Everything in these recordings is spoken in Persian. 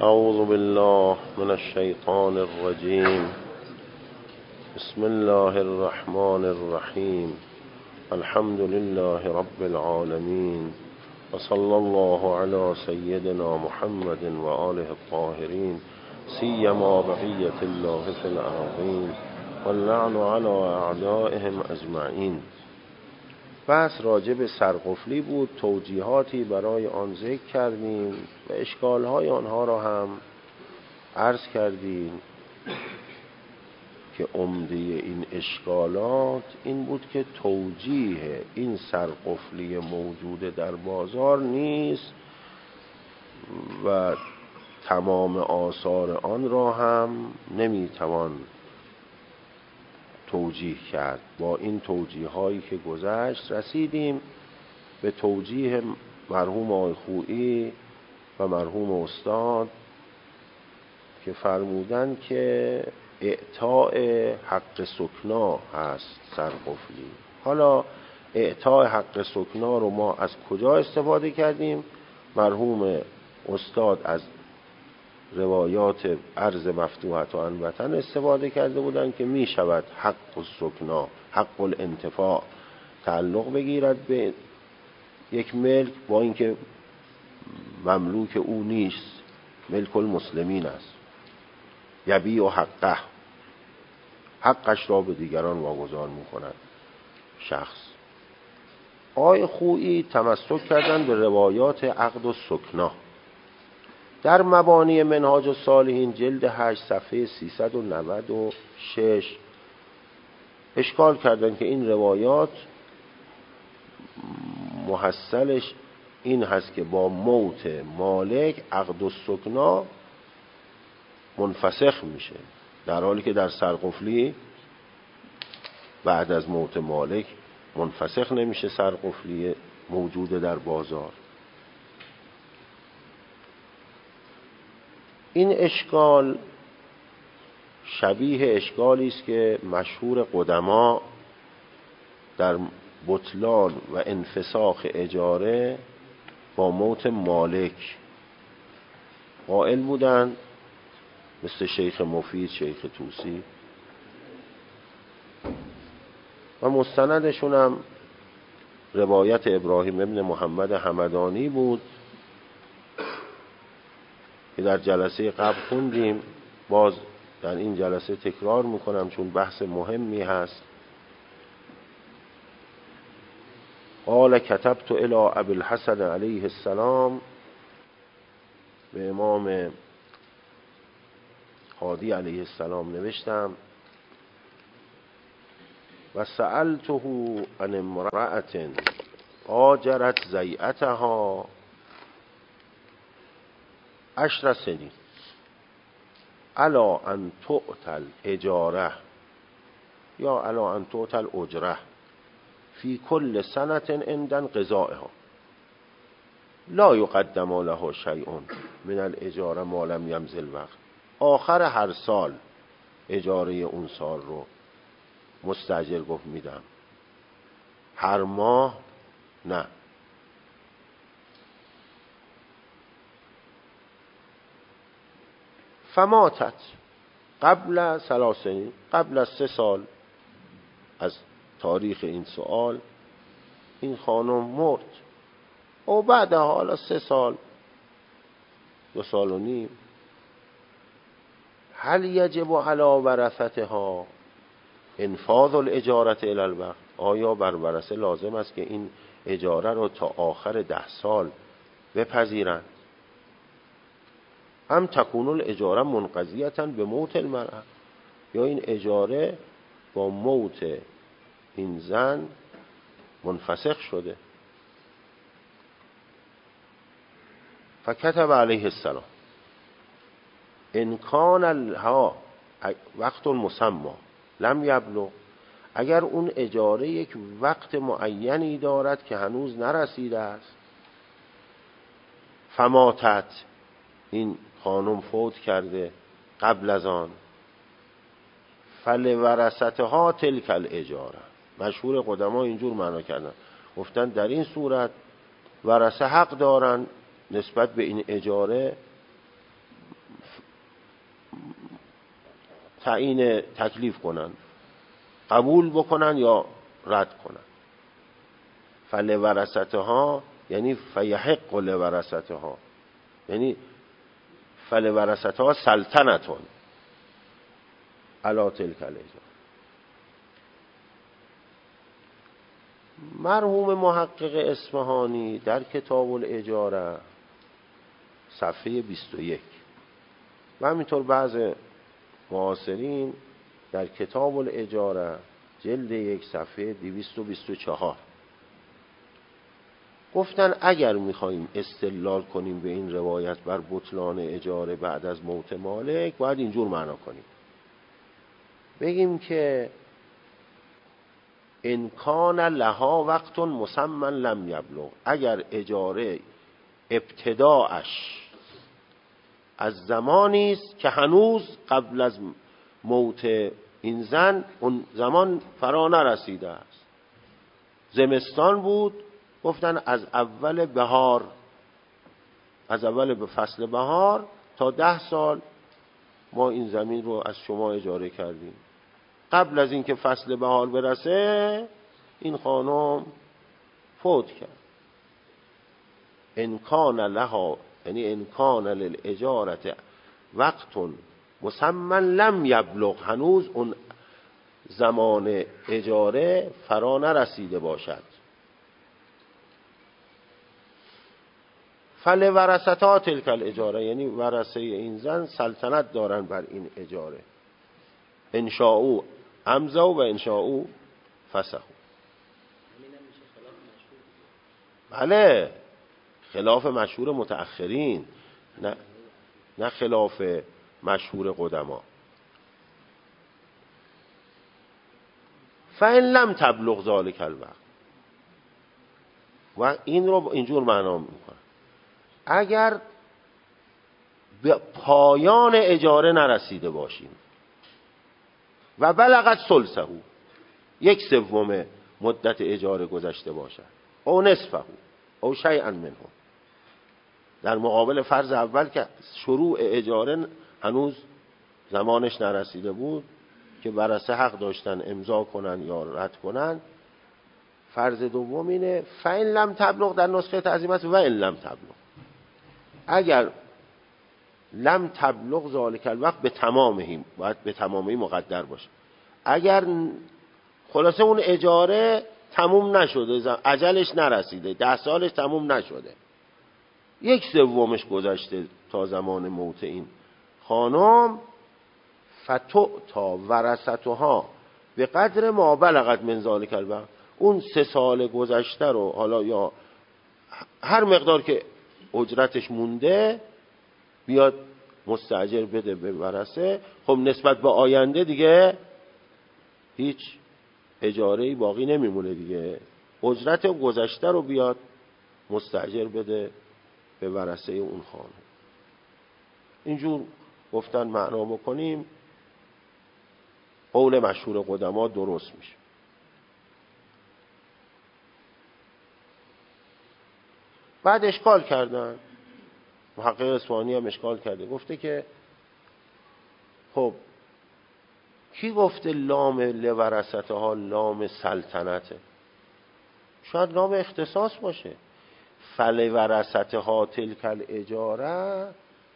اعوذ بالله من الشیطان الرجیم. بسم الله الرحمن الرحیم. الحمد لله رب العالمین و صلی الله علی سیدنا محمد و آله الطاهرین سیما بقیة الله فی الارضین واللعن علی اعدائهم اجمعین. بحث راجع به سرقفلی بود، توجیهاتی برای آن ذکر کردیم و اشکالهای آنها را هم عرض کردیم که عمده این اشکالات این بود که توجیه این سرقفلی موجود در بازار نیست و تمام آثار آن را هم نمیتوان توجیه کرد. با این توجیه هایی که گذشت رسیدیم به توجیه مرحوم آقای خویی و مرحوم استاد که فرمودن که اعطاء حق سکنا هست سرقفلی. حالا اعطاء حق سکنا رو ما از کجا استفاده کردیم؟ مرحوم استاد از روایات عرض مفتوحت و انبتن استفاده کرده بودن که می شود حق السکنا، حق الانتفاع تعلق بگیرد به یک ملک با اینکه مملوک او نیست، ملک المسلمین است. یبیع حقه، حقش را به دیگران واگذار می کند شخص. آقای خویی تمسک کردن به روایات عقد السکنا. در مبانی منهاج الصالحین جلد 8 صفحه 396 اشکال کردن که این روایات محصلش این هست که با موت مالک عقد السکنا منفسخ میشه، در حالی که در سرقفلی بعد از موت مالک منفسخ نمیشه سرقفلی موجود در بازار. این اشکال شبیه اشکالی است که مشهور قدما در بطلان و انفساخ اجاره با موت مالک قائل بودند، مثل شیخ مفید، شیخ طوسی، و مستندشون هم روایت ابراهیم ابن محمد همدانی بود که در جلسه قبل خوندیم. باز در این جلسه تکرار میکنم چون بحث مهمی هست. قال کتبت الی ابی الحسن علیه السلام، به امام هادی علیه السلام نوشتم و سألته عن امرأة آجرت زیعتها 10 سنین الا ان تؤتى الاجاره یا الا ان تؤتى الاجره فی کل سنة عند انقضائها لا یقدم له شیء من الاجاره ما لم یمض الوقت. آخر هر سال اجاره اون سال رو مستاجر گفت میدم، هر ماه نه. فماتت قبل 3 سنین، قبل از 3 سال از تاریخ این سوال این خانم مرد. و بعد حالا 3 سال 2 سال و نیم، هل یجب علی ورثتها انفاذ الاجاره الی الوقت؟ آیا بر ورثه لازم است که این اجاره رو تا آخر 10 سال بپذیرند؟ هم تکون الاجاره منقضیه به موت المرأه، یا این اجاره با موت این زن منفسخ شده. فکتب علیه السلام ان کان لها وقت مسمى لم یبلغ، اگر اون اجاره یک وقت معینی دارد که هنوز نرسیده است. فماتت، این خانم فوت کرده قبل از آن. فلورثتها تلک الاجاره، مشهور قدما اینجور معنا کردن، گفتن در این صورت ورثه حق دارن نسبت به این اجاره تعیین تکلیف کنن، قبول بکنن یا رد کنن. فلورثتها یعنی فیحق لورثتها، یعنی فلورثتها سلطنتون علی تلک الاجاره. مرحوم محقق اصفهانی در کتاب الاجاره صفحه 21 و همینطور بعض معاصرین در کتاب الاجاره جلد 1 صفحه 224 گفتن اگر میخواییم استدلال کنیم به این روایت بر بطلان اجاره بعد از موت مالک، باید اینجور معنا کنیم، بگیم که ان کان لها وقت مسمى لم یبلغ، اگر اجاره ابتداعش از زمانی است که هنوز قبل از موت این زن اون زمان فرا نرسیده است. زمستان بود، گفتن از اول بهار، از اول فصل بهار تا 10 سال ما این زمین رو از شما اجاره کردیم. قبل از اینکه فصل بهار برسه این خانم فوت کرد. ان کان لها یعنی ان کان للاجاره وقت مسمى لم یبلغ، هنوز اون زمان اجاره فرا نرسیده باشد. فلورثتها تلک الاجاره، یعنی ورثه این زن سلطنت دارن بر این اجاره. ان شاءوا امضوا و ان شاءوا فسخوا. بله، خلاف مشهور متأخرین، نه خلاف مشهور قدما. فإن لم تبلغ ذلك الوقت، و این رو اینجور معنا میکنه اگر به پایان اجاره نرسیده باشیم و بلغت ثلثه، 1/3 مدت اجاره گذشته باشد، او نصفه او شیئا منه، در مقابل فرض اول که شروع اجاره هنوز زمانش نرسیده بود که ورثه حق داشتن امضا کنن یا رد کنن. فرض دوم اینه فإن لم تبلغ، در نسخه تعظیم است و ان لم تبلغ، اگر لم تبلغ ذالک الوقت به تمامه، باید به تمامی مقدر باشه. اگر خلاصه اون اجاره تموم نشده، اجلش نرسیده، 10 سالش تموم نشده، 1/3 گذشته تا زمان موت این خانم، فتؤتی ورثتها به قدر ما بلغت من ذالک الوقت، اون 3 سال گذشته رو حالا یا هر مقدار که اجرتش مونده بیاد مستاجر بده به ورثه. خب نسبت به آینده دیگه هیچ اجاره‌ای باقی نمیمونه دیگه، اجرت گذشته رو بیاد مستاجر بده به ورثه اون خانم. اینجور گفتن معنا بکنیم قول مشهور قدما درست میشه. بعد اشکال کردن، محقق اصفهانی هم اشکال کرده، گفته که خب کی گفته لام لورثتها لام سلطنته؟ شاید لام اختصاص باشه. فلورثتها تلک الاجاره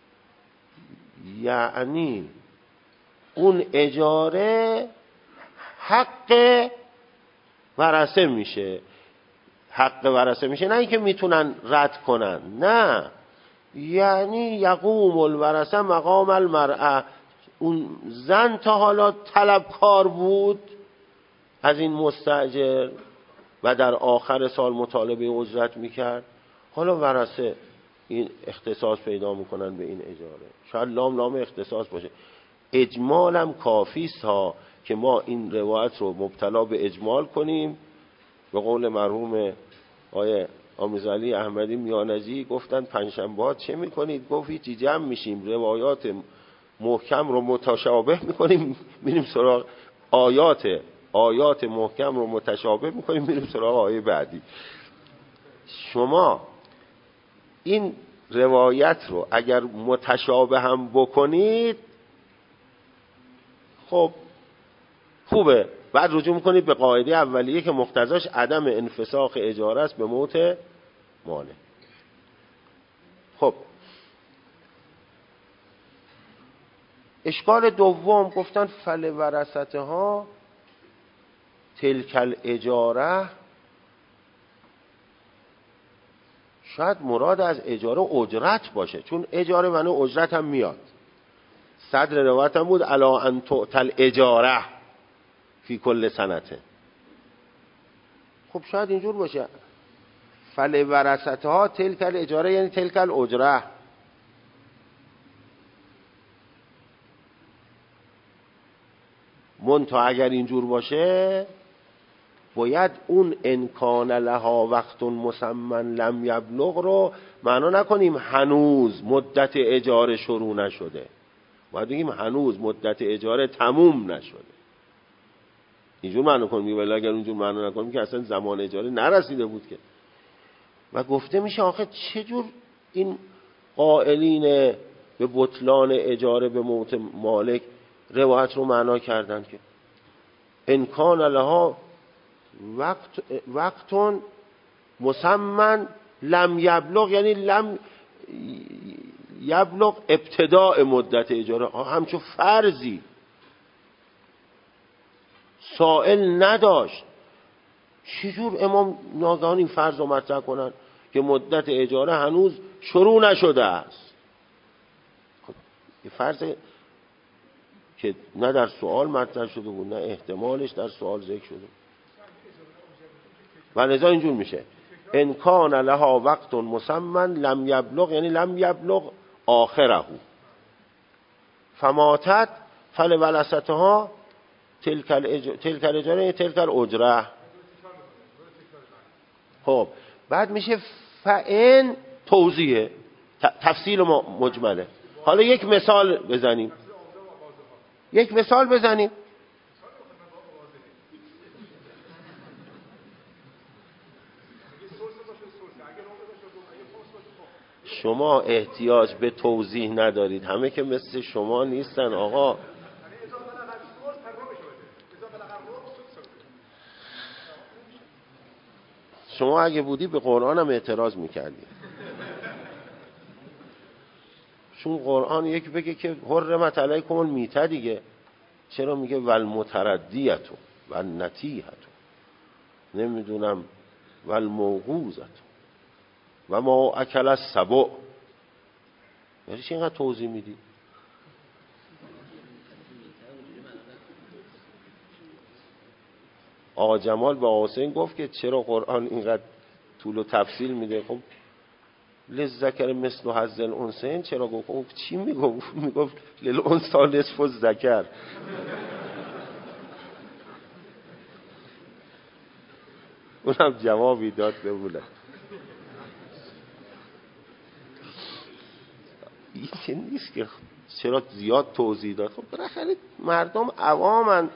یعنی اون اجاره حق ورثه میشه، حق ورثه میشه، نه اینکه میتونن رد کنن، نه، یعنی یقوم الورثه مقام المرأه، اون زن تا حالا طلبکار بود از این مستاجر و در آخر سال مطالبه اجرت میکرد، حالا ورثه این اختصاص پیدا میکنن به این اجاره. شاید لام اختصاص باشه. اجمالم کافیست ها که ما این روایت رو مبتلا به اجمال کنیم. به قول مرحوم آقای آمیزعلی احمدی میانجی گفتن پنجشنبه چه میکنید؟ گفت هیچی، جمع میشیم روایات محکم رو متشابه میکنیم میریم سراغ آیات محکم رو متشابه میکنیم میریم سراغ آیه بعدی. شما این روایت رو اگر متشابه هم بکنید خب خوبه. بعد رجوع میکنید به قاعده اولیه که مقتضاش عدم انفساخ اجاره است به موت مالک. خب اشکال دوم گفتن فلورثتها تلک الاجاره، شاید مراد از اجاره اجرت باشه، چون اجاره معنی اجرت هم میاد. صدر روایت هم بود الا ان تؤتل اجاره فی کل سنته. خب شاید اینجور باشه فلورثتها تلک الاجاره یعنی تلک الاجره. منتها اگر اینجور باشه باید اون انکان لها وقت مسمن لم یبلغ رو معنا نکنیم هنوز مدت اجاره شروع نشده، باید بگیم هنوز مدت اجاره تموم نشده. اینجور معنا کنیم، ولی اگر اونجور معنا نکنیم که اصلا زمان اجاره نرسیده بود که. و گفته میشه آخه چجور این قائلین به بطلان اجاره به موت مالک روایت رو معنا کردن که انکان لها وقتون مسمن لم یبلغ، یعنی لم یبلغ ابتداء مدت اجاره، همچون فرضی سائل نداشت. چجور امام ناگهان این فرض رو مطرح کنن که مدت اجاره هنوز شروع نشده است؟ خب این فرض که نه در سوال مطرح شده بود، نه احتمالش در سوال ذکر شده، و لذا اینجور میشه ان کان لها وقت مسمن لم یبلغ، یعنی لم یبلغ آخره فماتت فلورثتها تلک الاجاره تلک الاجره. خب بعد میشه فإن توضیحه، تفصیل مجمله. حالا یک مثال بزنیم. شما احتیاج به توضیح ندارید، همه که مثل شما نیستن آقا. شما اگه بودی به قرآن هم اعتراض میکردی، چون قرآن یک بگه که حرمت علیکم المیته دیگه، چرا میگه والمتردیتو والنتیحتو نمیدونم والموقوذتو و ما اکل السبع؟ یعنی چی اینقدر توضیح میدی؟ آقا جمال با حسین گفت که چرا قرآن اینقدر طول و تفصیل میده. خب للذکر مثل حظ الانثیین چرا گفت؟ چی میگفت للانثی نصف الذکر. اونم جوابی داد بمونه. این که نیست که چرا زیاد توضیح داد. خب بالاخره مردم عوامن،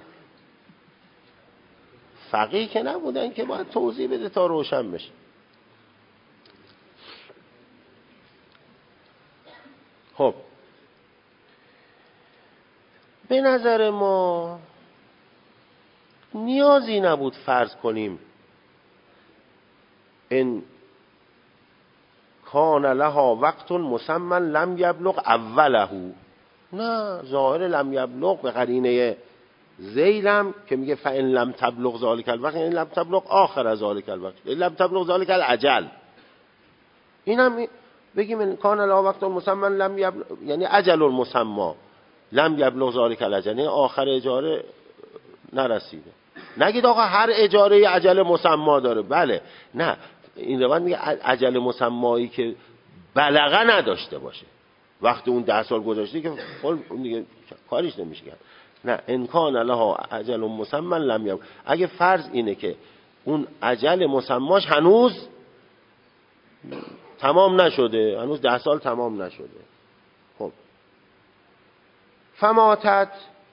فقیه که نبودن که باید توضیح بده تا روشن بشه. خب به نظر ما نیازی نبود فرض کنیم ان کان لها وقت مسمن لم یبلغ اوله. نه، ظاهر لم یبلغ به قرینه زیلم که میگه فإن لم تبلغ ذلک الوقت، یعنی لم تبلغ آخر ذلک الوقت، یعنی لم تبلغ ذلک الاجل. اینم بگیم ان کان لها وقت مسمن لم یبلغ، یعنی اجل المسمى لم یبلغ ذلک الاجل، یعنی آخر اجاره نرسیده. نگید آقا هر اجاره اجل مسمى داره. بله، نه، این روند میگه اجل مسمایی که بلغه نداشته باشه، وقتی اون 10 سال گذشته که اون دیگه کاریش نمیشه کرد. نه، ان کان لها اجل مسمى لم یبلغ، اگه فرض اینه که اون اجل مسماش هنوز تمام نشده، هنوز 10 سال تمام نشده. خب فماتت،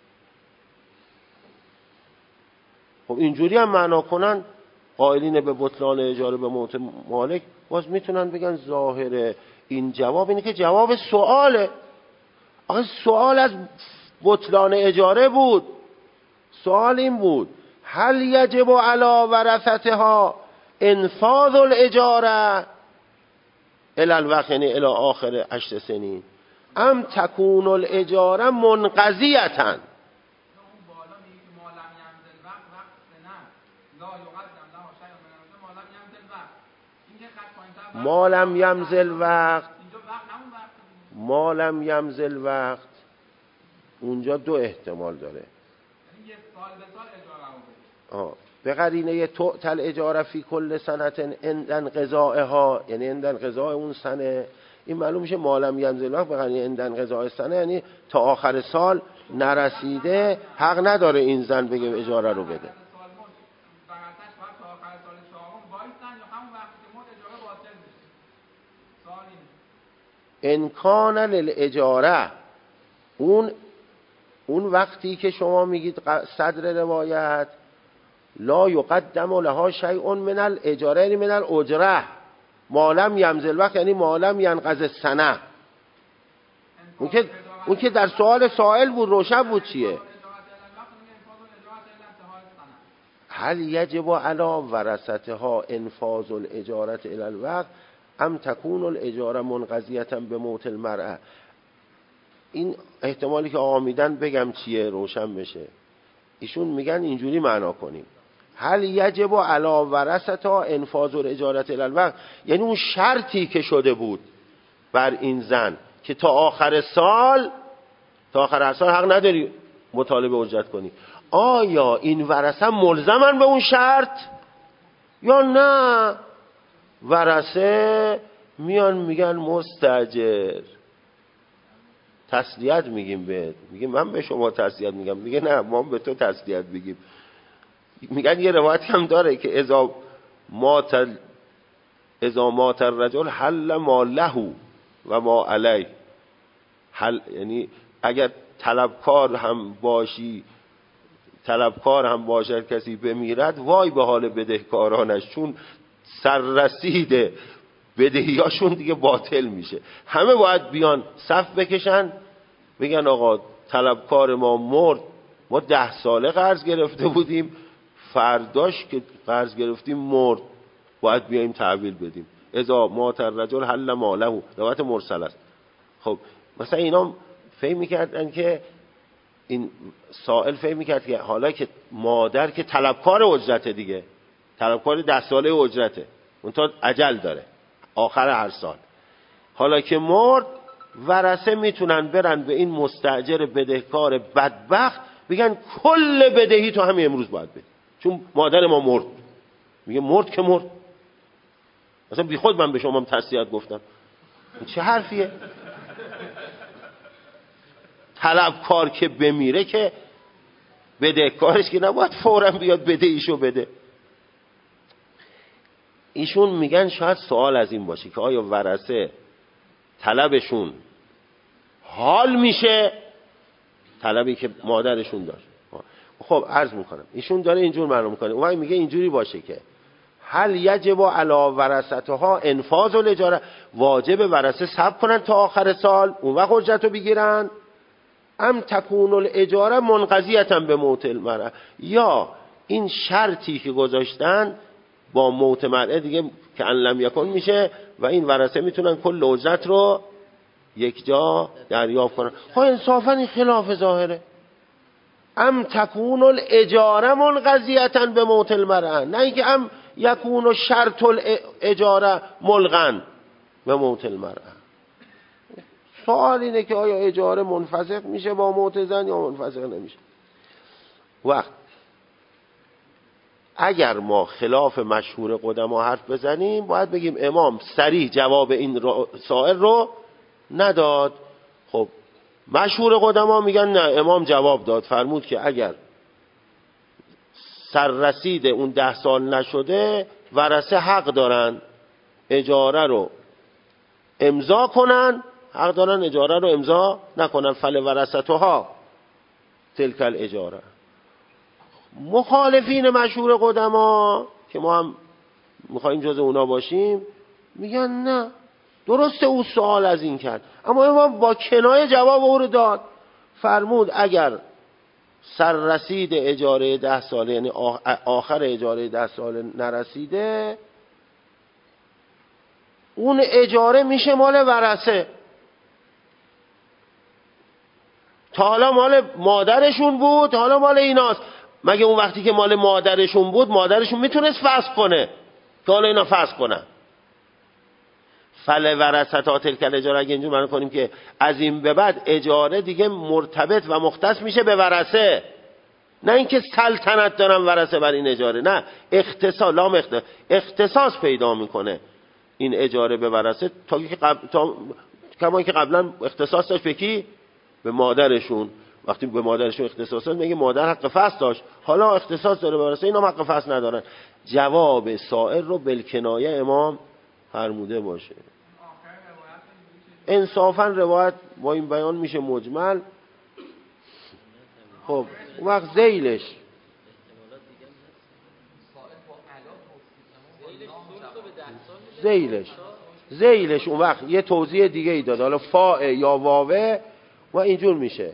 خب اینجوری هم معنا کنن قائلین به بطلان اجاره به موت مالک، باز میتونن بگن ظاهر این جواب اینه که جواب سواله. آخه سوال از بطلان اجاره بود. سوال این بود هل یجب علی ورثتها انفاذ الاجاره الی الوقت، یعنی الی آخر 8 سنین، ام تکون الاجاره منقضیه. ما لم یمضی وقت، ما لم یمضی وقت اونجا دو احتمال داره. به قرینه تؤتل اجاره فی کل سنت عند انقضائها، یعنی عند انقضاء اون سنه. این معلوم میشه ما لم یمضی وقت به قرینه عند انقضاء سنه، یعنی تا آخر سال نرسیده حق نداره این زن بگه اجاره رو بده. انکان للاجاره، اون وقتی که شما میگید صدر روایت لا یقدم لها شیء من الاجاره، یعنی من الاجره، ما لم یمضی الوقت یعنی ما لم ینقض السنه. اون که در سوال بود، روشن بود چیه. هل یجب علی ورثتها انفاذ الاجاره الی الوقت ام تکون الاجاره منقضیه به موت المرأه. این احتمالی که آقا میدن بگم چیه روشن بشه. ایشون میگن اینجوری معنا کنیم هل یجب علی ورثتها انفاذ الاجاره الی الوقت، یعنی اون شرطی که شده بود بر این زن که تا آخر سال حق نداری مطالبه اجرت کنی، آیا این ورثه ملزمن به اون شرط یا نه؟ ورثه میان میگن مستاجر تسلیت میگیم بهت، میگه من به شما تسلیت میگم، میگه نه ما به تو تسلیت میگیم. میگن یه روایت هم داره که اذا مات الرجل حل ما له و ما علیه، یعنی اگر طلبکار هم باشد کسی بمیرد وای به حال بدهکارانش، چون سررسید بدهیاشون دیگه باطل میشه. همه باید بیان صف بکشن بگن آقا طلبکار ما مرد، ما 10 ساله قرض گرفته بودیم، فرداش که قرض گرفتیم مرد، باید بیایم تحویل بدیم. اذا مات الرجل حل ما له، روایت مرسل است. خب مثلا اینا فهم میکردن که این سائل فهم میکرد که حالا که مادر که طلبکار اجرته دیگه، طلبکار 10 ساله اجرته، اون تا عجل داره آخر هر سال، حالا که مرد ورثه میتونن برن به این مستاجر بدهکار بدبخت بگن کل بدهی تو همین امروز باید بدی، چون مادر ما مرد. میگه مرد که مرد، مثلا بی خود من به شما تسلیت گفتم، چه حرفیه؟ طلبکار که بمیره که بدهکارش که نباید فوراً بیاد بدهیشو بده. ایشون میگن شاید سوال از این باشه که آیا ورثه طلبشون حال میشه طلبی که مادرشون داشت. خب عرض میکنم ایشون داره اینجور معلوم میکنه، اون میگه اینجوری باشه که هل یجب علی ورثتها انفاذ الاجاره، واجب ورثه صبر کنن تا آخر سال اون وقت اجرتو بگیرن، ام تکون الاجاره منقضیه به موت المرأه، یا این شرطی که گذاشتن با موت مرأه دیگه که ان لم یکن میشه و این ورثه میتونن کل اجرت رو یک جا دریافت کنن. خب انصافا این خلاف ظاهره. ام تکون الاجاره منقضیه به موت المرأه، نه اینکه ام یکون شرط الاجاره ملغن به موت المرأه. سوال اینه که آیا اجاره منفسخ میشه با موت زن یا منفسخ نمیشه. وقت اگر ما خلاف مشهور قدما حرف بزنیم باید بگیم امام صریح جواب این سائل رو نداد. خب مشهور قدما میگن نه، امام جواب داد، فرمود که اگر سررسید اون 10 سال نشده ورثه حق دارن اجاره رو امضا کنن، حق دارن اجاره رو امضا نکنن، فل ورثتها تلک الاجاره. مخالفین مشهور قدما که ما هم میخوایم جز اونا باشیم میگن نه، درسته او سوال از این کرد اما امام با کنایه جواب او رو داد، فرمود اگر سررسید اجاره 10 ساله، یعنی آخر اجاره 10 ساله نرسیده، اون اجاره میشه مال ورثه. تا حالا مال مادرشون بود، حالا مال ایناست. مگه اون وقتی که مال مادرشون بود مادرشون میتونست فسخ کنه که حالا اینا فسخ کنن؟ فل ورثت تلک الاجاره، اگه اینجور معنی کنیم که از این به بعد اجاره دیگه مرتبط و مختص میشه به ورثه، نه اینکه سلطنت دارن ورثه بر این اجاره، نه، اختصاص پیدا میکنه این اجاره به ورثه، کما که قبلا اختصاص داشت به کی؟ به مادرشون. وقتی به مادرشون اختصاص داشت میگه مادر حق فصل داشت، حالا اختصاص داره به ورثه، اینا حق فصل ندارن. جواب سائل رو بالکنایه امام فرموده باشه. انصافا روایت با این بیان میشه مجمل. خب اون وقت زیلش اون وقت یه توضیح دیگه ای داد، حالا فاء یا واوه و اینجور میشه.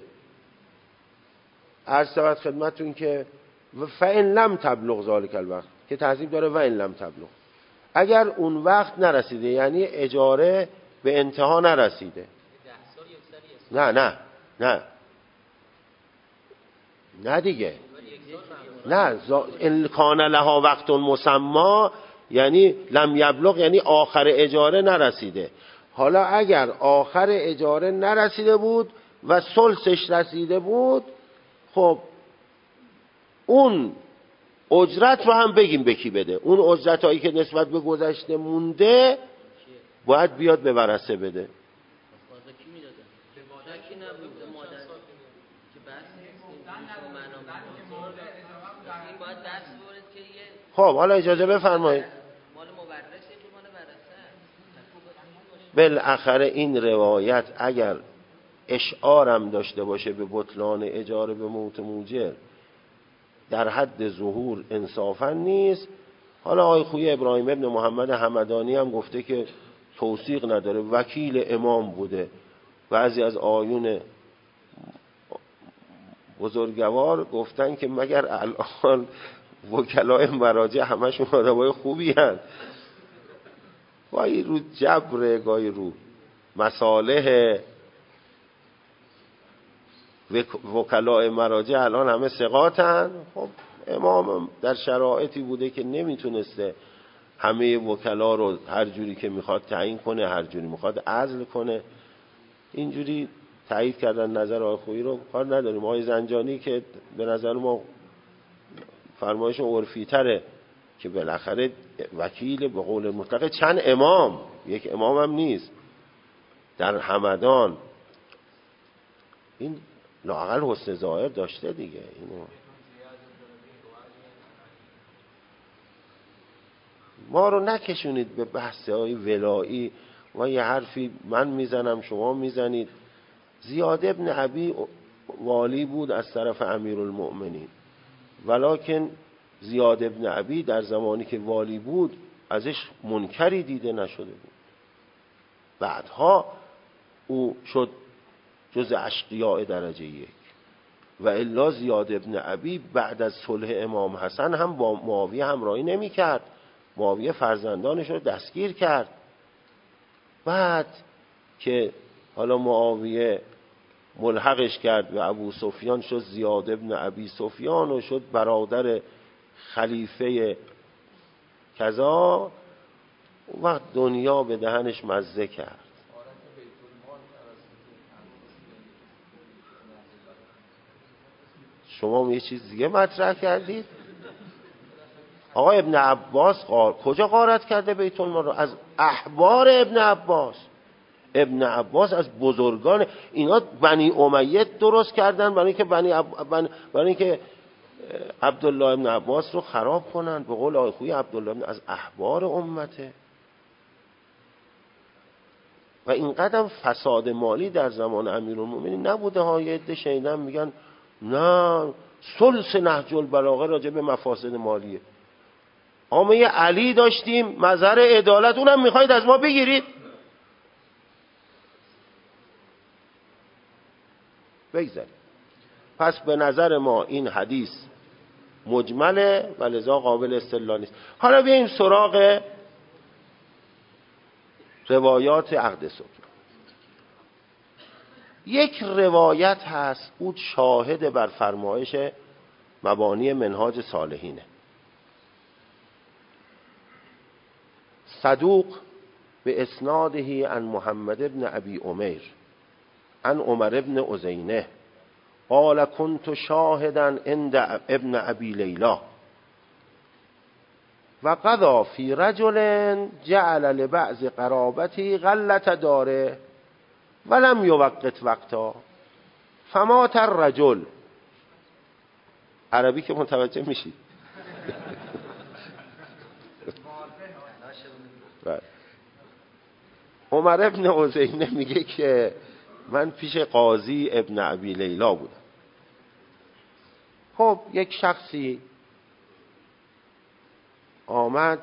عرض شود خدمتتون که فإن لم تبلغ ذلک الوقت، که تعظیم داره و ان لم تبلغ، اگر اون وقت نرسیده، یعنی اجاره به انتها نرسیده. نه دیگه، نه، ان کان لها وقت مسما، یعنی لم یبلغ، یعنی آخر اجاره نرسیده. حالا اگر آخر اجاره نرسیده بود و ثلثش رسیده بود، خب اون اجرت رو هم بگیم به کی بده. اون اجرت هایی که نسبت به گذشته مونده باید بیاد به ورثه بده. خب حالا اجازه بفرمایید، بالاخره این روایت اگر اشعارم داشته باشه به بطلان اجاره به موت موجر، در حد ظهور انصافا نیست. حالا آقای خویی ابراهیم ابن محمد همدانی هم گفته که توثیق نداره، وکیل امام بوده. بعضی از آیون بزرگوار گفتن که مگر الان وکلای مراجع همشون آدمای خوبی هستند؟ گاهی رو جبر، گاهی رو مصالح. وکلای مراجع الان همه ثقاتن. خب امام در شرایطی بوده که نمیتونسته همه وکلا رو هر جوری که میخواد تعیین کنه، هر جوری میخواد عزل کنه. اینجوری تایید کردن نظر آقای خویی رو، کار نداریم. آقای زنجانی که به نظر ما فرمایش عرفی تره که بالاخره وکیل به قول مطلق چند امام، یک امام هم نیست، در همدان، این لااقل حسن ظاهر داشته دیگه. اینو ما رو نکشونید به بحث‌های ولایی و یه حرفی من میزنم شما میزنید. زیاد ابن عبی والی بود از طرف امیرالمؤمنین، ولکن زیاد ابن عبی در زمانی که والی بود ازش منکری دیده نشده بود. بعدها او شد جز اشقیاء درجه 1. و الا زیاد ابن عبی بعد از صلح امام حسن هم با معاویه همراهی نمی کرد. معاویه فرزندانش رو دستگیر کرد. بعد که حالا معاویه ملحقش کرد و ابو سفیان شد زیاد ابن ابی سفیان و شد برادر خلیفه کذا، اون وقت دنیا به دهنش مزه کرد. شما یه چیز دیگه مطرح کردید. آقا ابن عباس کجا غارت کرده بیت المال رو؟ از احبار ابن عباس. ابن عباس از بزرگان اینا بنی امیه درست کردن برای اینکه عبدالله ابن عباس رو خراب کنن. به قول آقای خویی عبدالله ابن از احبار امته. و این قدم فساد مالی در زمان امیرالمومنین نبوده ها. یه عده شنیدن میگن نه ثلث نهج البلاغه راجع به مفاسد مالیه. عامه علی داشتیم، مظهر عدالت، اونم میخواید از ما بگیرید؟ بگذاریم. پس به نظر ما این حدیث مجمله و لذا قابل استدلال نیست. حالا بیاییم سراغ روایات عقد سکنا. یک روایت هست او شاهد بر فرمایش مبانی منهاج صالحینه. صدوق به اسناده عن محمد ابن ابی عمیر عن عمر ابن عزینه قال كنت شاهدا عند ابن ابی لیلا و قضا فی رجل جعل لبعض قرابتی غلت داره ولم یوقت وقتا فمات الرجل. عربی که متوجه میشید. عمر ابن عزینه میگه که من پیش قاضی ابن ابی لیلا بودم. خب یک شخصی آمد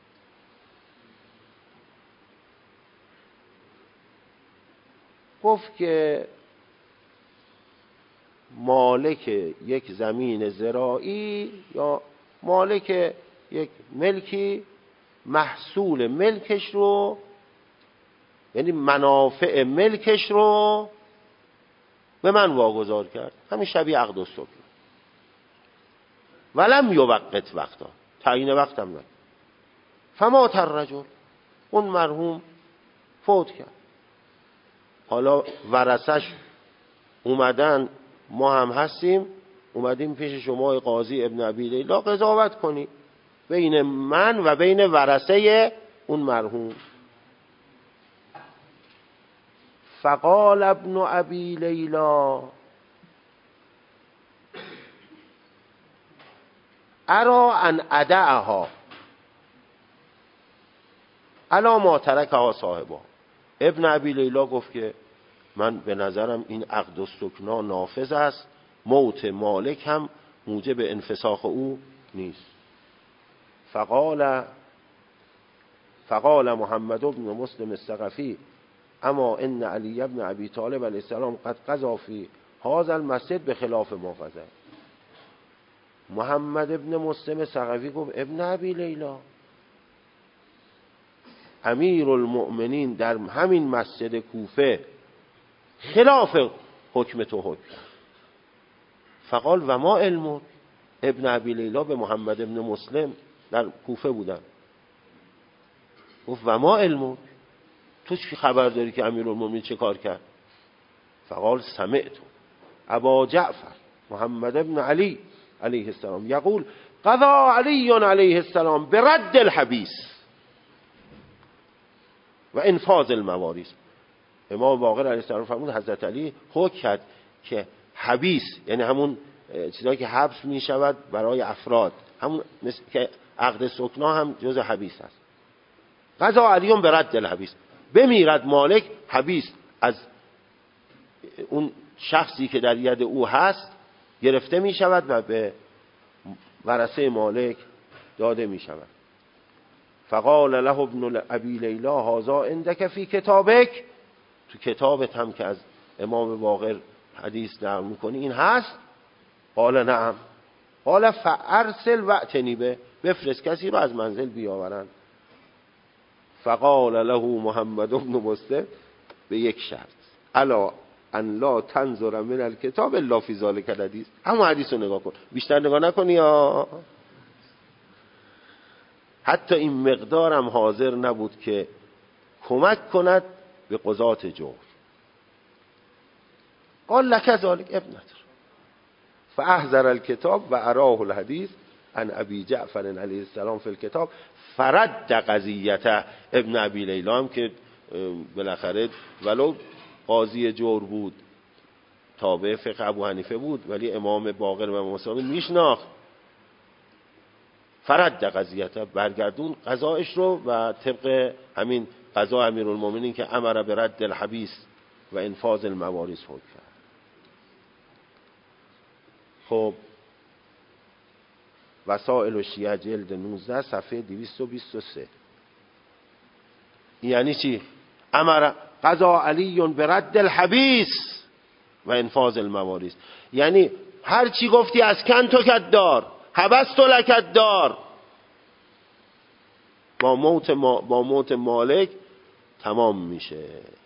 گفت که مالک یک زمین زراعی یا مالک یک ملکی محصول ملکش رو، یعنی منافع ملکش رو به من واگذار کرد، همین شبیه عقد السکنا. ولم یوقت وقتا، تعیین وقتم نه. فمات الرجل، اون مرحوم فوت کرد. حالا ورثش اومدن، ما هم هستیم، اومدیم پیش شما قاضی ابن ابی لیلا قضاوت کنی بین من و بین ورثه اون مرحوم. فقال ابن ابی لیلا ارا ان ادعها الا ما ترکها صاحبها. ابن ابی لیلا گفت که من به نظرم این عقد السکنا نافذ است، موت مالک هم موجب انفساخ او نیست. فقال محمد بن مسلم الثقفی اما ان علی ابن ابی طالب علیه السلام قد قضا فی هذا المسجد به خلاف ما قضا. محمد ابن مسلم ثقفی گفت ابن ابی لیلا، امیر المؤمنین در همین مسجد کوفه خلاف حکم تو حکم. فقال و ما علمون. ابن ابی لیلا به محمد ابن مسلم در کوفه بودن، گفت و ما علمون، تو چی خبر داری که امیرالمومنین چه کار کرد؟ فقال سمعت ابا جعفر محمد ابن علی علیه السلام یقول قضا علی علیه السلام برد الحبیس و انفاذ المواریث. امام باقر علیه السلام فرمود حضرت علی حکم کرد که حبیس، یعنی همون چیزایی که حبس می شود برای افراد، همون مثل که عقد سکنا هم جز حبیس است. قضا علی برد الحبیس، بمیرد مالک، حبیس از اون شخصی که در ید او هست گرفته می شود و به ورثه مالک داده می شود. فقال له ابن ابی لیلا هذا عندك فی کتابک، تو کتابت هم که از امام باقر حدیث نقل میکنی این هست؟ قال نعم. قال فارسل واتنی به، بفرست کسی رو از منزل بیاورند. فقال له محمد بن مسلم به یک شرط الا ان لا تنظر من الکتاب الا فی ذلک الحدیث، همون حدیث رو نگاه کن، بیشتر نگاه نکنی یا. حتی این مقدارم حاضر نبود که کمک کند به قضات جور. قال لک ذلک ابنت، فاحضر الکتاب و اراه الحدیث عن ابی جعفر علیه السلام فی الکتاب فرد قضیته. ابن ابی لیلا هم که بالاخره ولو قاضی جور بود، تابع فقه ابو حنیفه بود، ولی امام باقر و مسلم میشناخت. فرد قضیته، برگردون قضایش رو و طبق همین قضا امیرالمومنین که امر به رد الحبیس و انفاذ المواریث حکم کرد. خب وسائل الشیعه جلد 19 صفحه 223. یعنی چی؟ امر قضا علی برد الحبیس و انفاذ المواریث. یعنی هر چی گفتی از کن تو کد دار، حبست لکد دار، با موت مالک تمام میشه.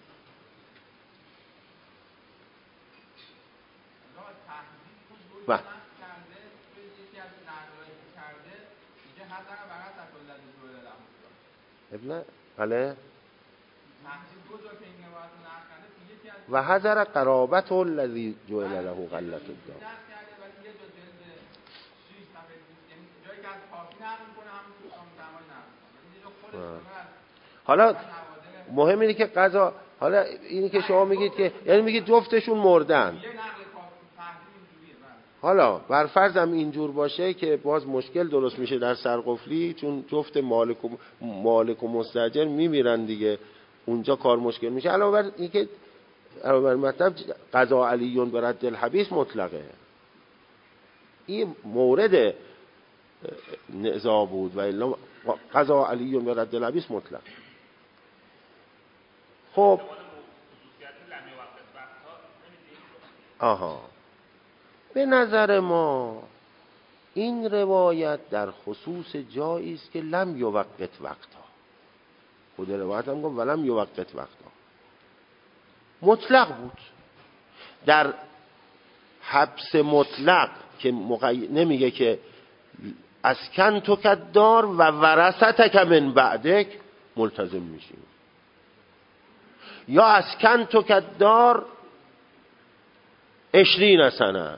بله و حذر قرابت الذی جعل له غلة الدار. حالا مهم اینه که قضا، حالا اینی که شما میگید که یعنی میگید جفتشون مردن، حالا بر فرضم اینجور باشه که باز مشکل درست میشه در سرقفلی، چون جفت مالک و مستاجر میمیرن دیگه، اونجا کار مشکل میشه. علاوه بر اینکه علاوه بر مطلب قضا علیون به رد الحبیس مطلقه، این مورد نزاع بود و الا قضا علیون به رد الحبیس مطلق. خب به نظر ما این روایت در خصوص جایی است که لم یوقت وقتا، خود روایت هم گفت ولم یوقت وقتا، مطلق بود. در حبس مطلق که نمیگه که اسکن تو کد دار و ورثتک من بعدک ملتزم میشیم، یا اسکن تو کد دار 20 سنه،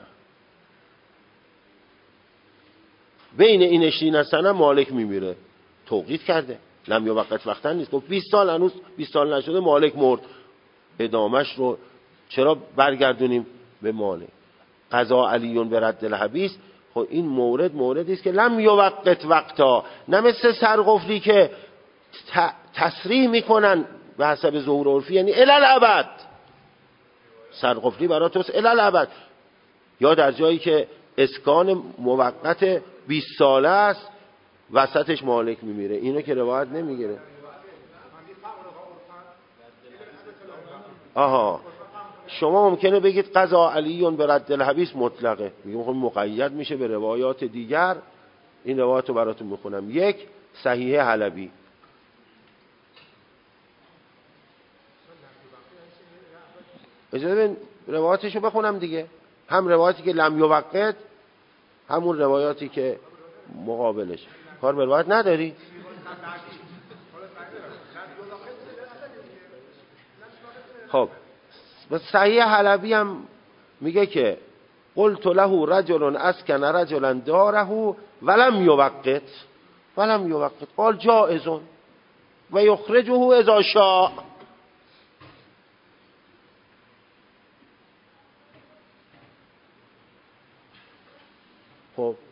بین این 20 سنه مالک میمیره، توقیت کرده، لم یوقت وقتا نیست. گفت 20 سال، هنوز 20 سال نشده مالک مرد، ادامش رو چرا برگردونیم به مالک؟ قضا علیون به رد الحبیس، خب این موردی است که لم یوقت وقتا، نه مثل سرقفلی که تصریح میکنن به حسب ظهور عرفی، یعنی الالعبد، سرقفلی برای توست الالعبد، یا در جایی که اسکان موقت 20 ساله است وسطش مالک میمیره، اینو که روایت نمیگیره. شما ممکنه بگید قضا علیون به رد الحبیس مطلقه، میگم خب مقید میشه به روایات دیگر. این روایت رو براتون میخونم. 1 صحیح حلبی، اجازه بدین روایاتشو بخونم دیگه، هم روایاتی که لم یوقت، همون روایاتی که مقابلش. کار به روایت نداری؟ خب صحیح حلبی هم میگه که قلت له رجل اسکن رجلا داره ولم یوقت قال جائز و یخرجه اذا شاء. خب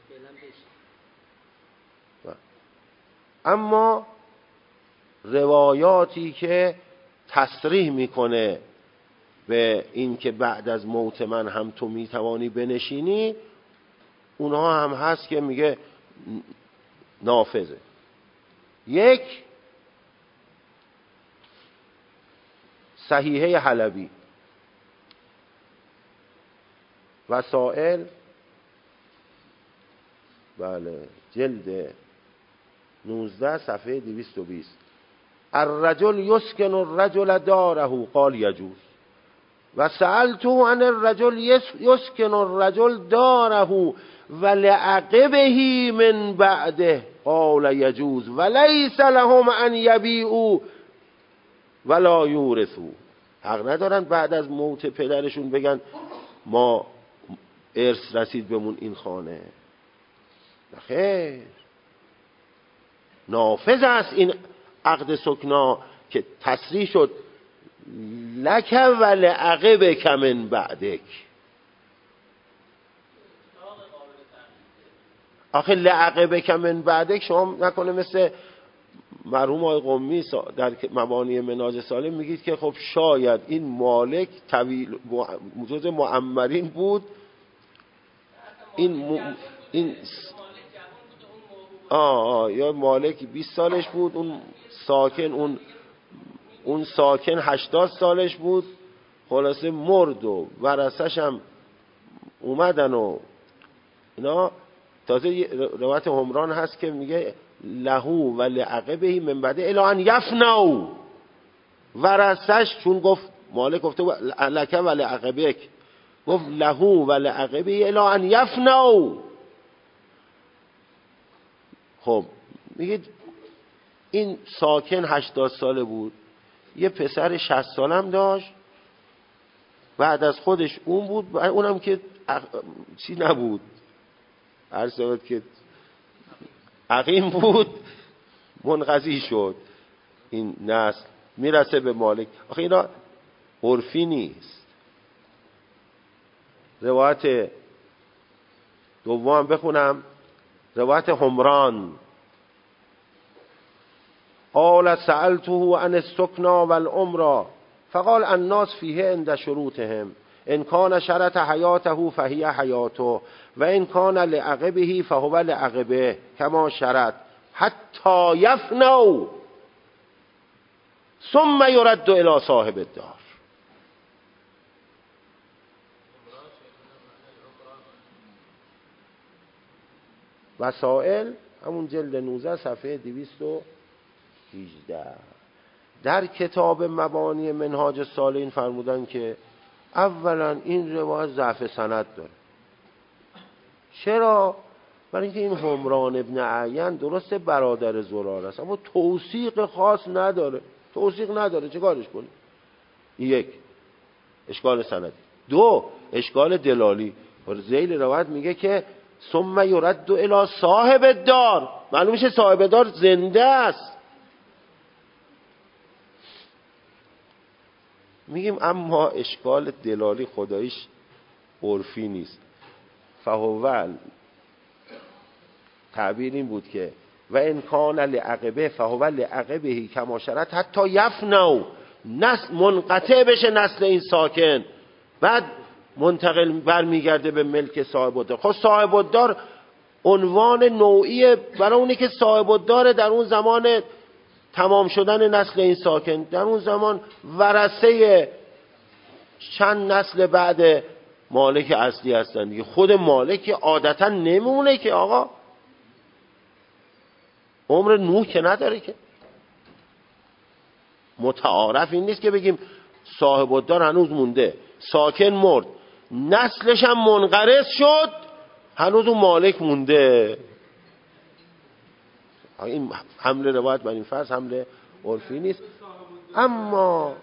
اما روایاتی که تصریح میکنه به این که بعد از موت من هم تو میتوانی بنشینی، اونها هم هست که میگه نافذه. 1 صحیحه حلبی، وسائل، بله جلد 19 صفحه 220. الرجل یسکن الرجل داره قال یجوز و سألته عن الرجل یسکن الرجل داره ولعقبه من بعده قال یجوز ولیس لهم ان یبیعوا ولا یورثوا. حق ندارن بعد از موت پدرشون بگن ما ارث رسید بمون این خانه. خیر، نافذ است این عقد سکنا که تصریح شد لک ولعقبک من بعدک. آخه لعقبک من بعدک شما نکنه مثل مرحوم آقای قمی در مبانی منهاج سالم میگید که خب شاید این مالک طویل جزء معمرین بود، این یا مالک 20 سالش بود، اون ساکن 80 سالش بود. خلاصه مرد و ورثش هم اومدن و اینا. تازه روایت همران هست که میگه لهو و لعقبه من بعد الی ان یفنوا، ورثش چون گفت مالک گفته لک و لعقبک، گفت لهو و لعقبه الی ان یفنوا. خب میگه این ساکن 80 ساله بود، یه پسر 60 سالم داشت، بعد از خودش اون بود، اونم که چی نبود، هر سبت که عقیم بود، منقضی شد این نسل، میرسه به مالک. آخه اینا عرفی نیست. روایت دوم بخونم، روایت همران قال سألته عن السکنا والعمرة فقال الناس فیه عند شروطهم ان کان شرط حیاته فهی حیاته و ان کان لعقبه فهو لعقبه کما شرط حتی یفنوا ثم يرد الى صاحب الدار. وسائل همون جلد 19 صفحه 218. در کتاب مبانی منهاج الصالحین فرمودن که اولا این روایت ضعف سند داره. چرا؟ برای اینکه این همران ابن عین درسته برادر زرار است اما توثیق خاص نداره. توثیق نداره چه کارش کنی؟ یک اشکال سندی. دو اشکال دلالی. ذیل روایت میگه که ثم یرد الی صاحب الدار، معلوم میشه صاحب دار زنده است. میگیم اما اشکال دلالی خداییش عرفی نیست. فهو تعبیر این بود که و ان کان لعقبه فهو لعقبه کما شرط حتی یفنوا، نسل منقطع بشه نسل این ساکن، بعد منتقل برمیگرده به ملک صاحب الدار. خب صاحب الدار عنوان نوعی برای اونی که صاحب الدار در اون زمان تمام شدن نسل این ساکن، در اون زمان ورثه چند نسل بعد مالک اصلی هستن دیگه. خود مالک عادتا نمونه که آقا عمر نوح که نداره که. متعارف این نیست که بگیم صاحب الدار هنوز مونده، ساکن مرد، نسلش هم منقرض شد، هنوز اون مالک مونده. این حمله روایت بر این فرض حمله عرفی نیست. اما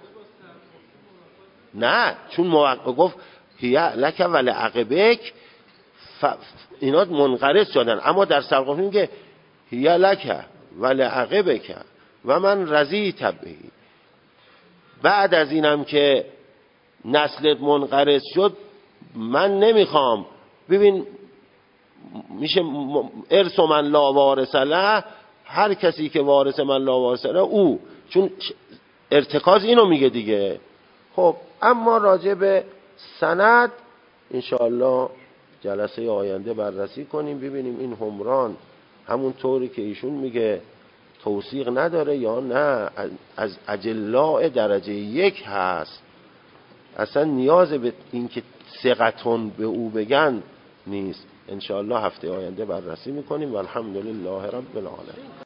نه، چون موقع گفت هی لک و لعقبک اینا منقرض شدن، اما در سرقافی میگه هی لک و لعقبک و من رضیت به. بعد از اینم که نسلت منقرض شد من نمیخوام. ببین میشه ارث من لا وارث له، هر کسی که وارث من لا وارث له او، چون ارتکاز اینو میگه دیگه. خب اما راجع به سند انشاءالله جلسه آینده بررسی کنیم، ببینیم این همران همون طوری که ایشون میگه توثیق نداره یا نه از اجلاء درجه 1 هست، اصلا نیاز به اینکه ثقتون به او بگن نیست. انشاءالله هفته آینده بررسی میکنیم و الحمدلله رب العالمین.